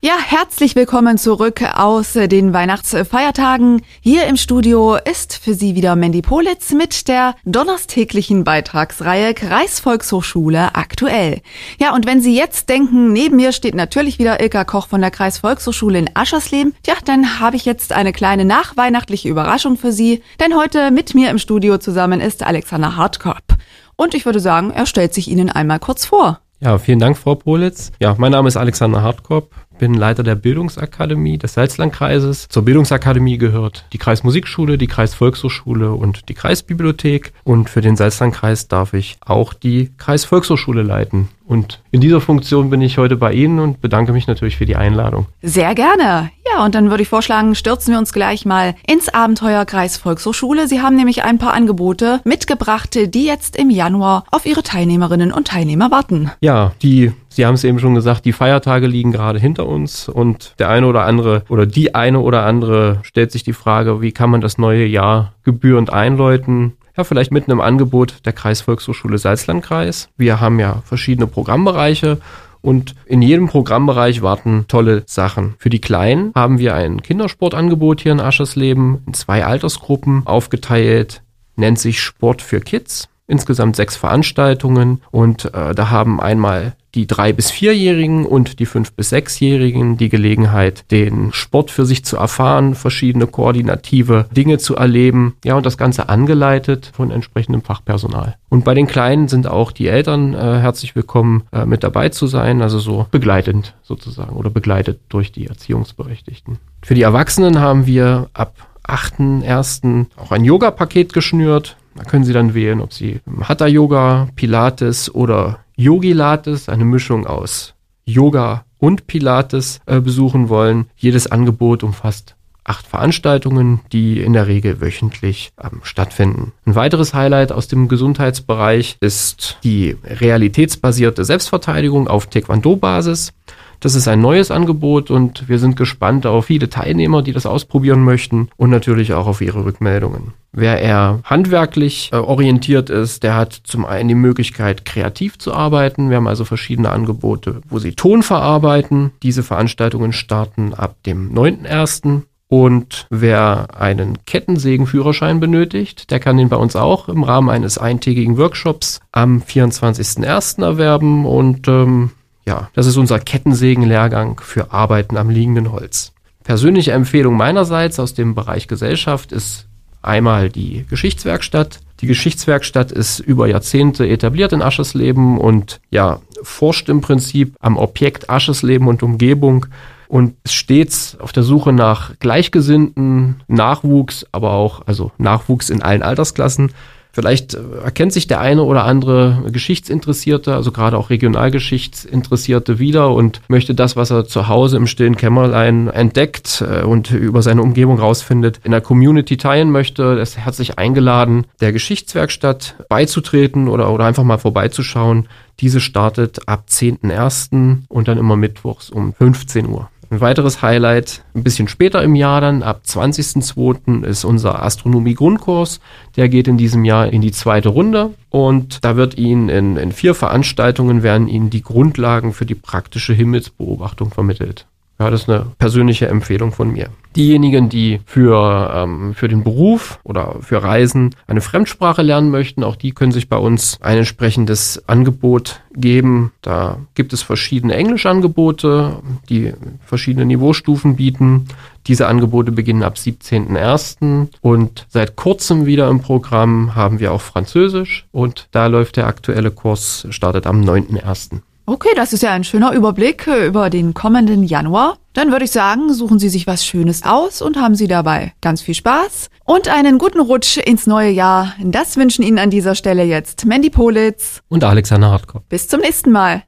Ja, herzlich willkommen zurück aus den Weihnachtsfeiertagen. Hier im Studio ist für Sie wieder Mandy Politz mit der donnerstäglichen Beitragsreihe Kreisvolkshochschule aktuell. Ja, und wenn Sie jetzt denken, neben mir steht natürlich wieder Ilka Koch von der Kreisvolkshochschule in Aschersleben, ja, dann habe ich jetzt eine kleine nachweihnachtliche Überraschung für Sie, denn heute mit mir im Studio zusammen ist Alexander Hartkop. Und ich würde sagen, er stellt sich Ihnen einmal kurz vor. Ja, vielen Dank, Frau Politz. Ja, mein Name ist Alexander Hartkop, bin Leiter der Bildungsakademie des Salzlandkreises. Zur Bildungsakademie gehört die Kreismusikschule, die Kreisvolkshochschule und die Kreisbibliothek. Und für den Salzlandkreis darf ich auch die Kreisvolkshochschule leiten. Und in dieser Funktion bin ich heute bei Ihnen und bedanke mich natürlich für die Einladung. Sehr gerne. Ja, und dann würde ich vorschlagen, stürzen wir uns gleich mal ins Abenteuer Kreisvolkshochschule. Sie haben nämlich ein paar Angebote mitgebracht, die jetzt im Januar auf Ihre Teilnehmerinnen und Teilnehmer warten. Ja, Sie haben es eben schon gesagt, die Feiertage liegen gerade hinter uns und der eine oder andere oder die eine oder andere stellt sich die Frage, wie kann man das neue Jahr gebührend einläuten? Ja, vielleicht mit einem Angebot der Kreisvolkshochschule Salzlandkreis. Wir haben ja verschiedene Programmbereiche und in jedem Programmbereich warten tolle Sachen. Für die Kleinen haben wir ein Kindersportangebot hier in Aschersleben in 2 Altersgruppen aufgeteilt, nennt sich Sport für Kids. Insgesamt 6 Veranstaltungen und da haben einmal die 3- bis 4-Jährigen und die 5- bis 6-Jährigen die Gelegenheit, den Sport für sich zu erfahren, verschiedene koordinative Dinge zu erleben. Ja, und das Ganze angeleitet von entsprechendem Fachpersonal. Und bei den Kleinen sind auch die Eltern herzlich willkommen, mit dabei zu sein, also so begleitend sozusagen oder begleitet durch die Erziehungsberechtigten. Für die Erwachsenen haben wir ab 8.1. auch ein Yoga-Paket geschnürt. Da können Sie dann wählen, ob Sie Hatha-Yoga, Pilates oder Yogilates, eine Mischung aus Yoga und Pilates besuchen wollen. Jedes Angebot umfasst 8 Veranstaltungen, die in der Regel wöchentlich stattfinden. Ein weiteres Highlight aus dem Gesundheitsbereich ist die realitätsbasierte Selbstverteidigung auf Taekwondo-Basis. Das ist ein neues Angebot und wir sind gespannt auf viele Teilnehmer, die das ausprobieren möchten und natürlich auch auf ihre Rückmeldungen. Wer eher handwerklich orientiert ist, der hat zum einen die Möglichkeit, kreativ zu arbeiten. Wir haben also verschiedene Angebote, wo sie Ton verarbeiten. Diese Veranstaltungen starten ab dem 9.1. Und wer einen Kettensägenführerschein benötigt, der kann den bei uns auch im Rahmen eines eintägigen Workshops am 24.1. erwerben und ja, das ist unser Kettensägen-Lehrgang für Arbeiten am liegenden Holz. Persönliche Empfehlung meinerseits aus dem Bereich Gesellschaft ist einmal die Geschichtswerkstatt. Die Geschichtswerkstatt ist über Jahrzehnte etabliert in Aschersleben und ja, forscht im Prinzip am Objekt Aschersleben und Umgebung und ist stets auf der Suche nach gleichgesinnten Nachwuchs, aber auch also Nachwuchs in allen Altersklassen. Vielleicht erkennt sich der eine oder andere Geschichtsinteressierte, also gerade auch Regionalgeschichtsinteressierte wieder und möchte das, was er zu Hause im stillen Kämmerlein entdeckt und über seine Umgebung rausfindet, in der Community teilen möchte. Er ist herzlich eingeladen, der Geschichtswerkstatt beizutreten oder einfach mal vorbeizuschauen. Diese startet ab 10.1. und dann immer mittwochs um 15 Uhr. Ein weiteres Highlight, ein bisschen später im Jahr dann, ab 20.02. ist unser Astronomie-Grundkurs. Der geht in diesem Jahr in die 2. Runde und da wird Ihnen in 4 Veranstaltungen werden Ihnen die Grundlagen für die praktische Himmelsbeobachtung vermittelt. Ja, das ist eine persönliche Empfehlung von mir. Diejenigen, die für den Beruf oder für Reisen eine Fremdsprache lernen möchten, auch die können sich bei uns ein entsprechendes Angebot geben. Da gibt es verschiedene Englischangebote, die verschiedene Niveaustufen bieten. Diese Angebote beginnen ab 17.01. und seit kurzem wieder im Programm haben wir auch Französisch und da läuft der aktuelle Kurs, startet am 9.01. Okay, das ist ja ein schöner Überblick über den kommenden Januar. Dann würde ich sagen, suchen Sie sich was Schönes aus und haben Sie dabei ganz viel Spaß und einen guten Rutsch ins neue Jahr. Das wünschen Ihnen an dieser Stelle jetzt Mandy Politz und Alexander Hartkop. Bis zum nächsten Mal.